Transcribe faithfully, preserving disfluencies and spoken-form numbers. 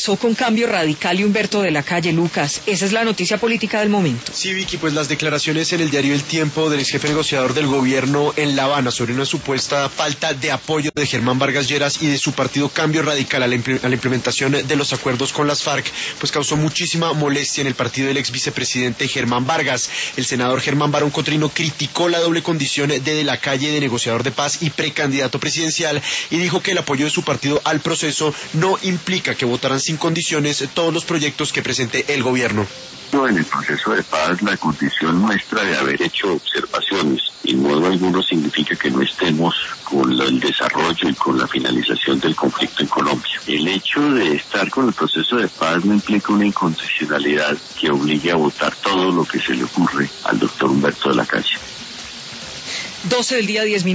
pasó con Cambio Radical y Humberto de la Calle, Lucas? Esa es la noticia política del momento. Sí, Vicky, pues las declaraciones en el diario El Tiempo del ex jefe negociador del gobierno en La Habana sobre una supuesta falta de apoyo de Germán Vargas Lleras y de su partido Cambio Radical a la, impl- a la implementación de los acuerdos con las FARC, pues causó muchísima molestia en el partido del ex vicepresidente Germán Vargas. El senador Germán Barón Cotrino criticó la doble condición de De la Calle de negociador de paz y precandidato presidencial y dijo que el apoyo de su partido al proceso no implica que votaran sin condiciones todos los proyectos que presente el gobierno. En el proceso de paz la condición nuestra de haber hecho observaciones en modo alguno significa que no estemos con el desarrollo y con la finalización del conflicto en Colombia. El hecho de estar con el proceso de paz no implica una incondicionalidad que obligue a votar todo lo que se le ocurre al doctor Humberto de la Calle. doce del día, diez minutos.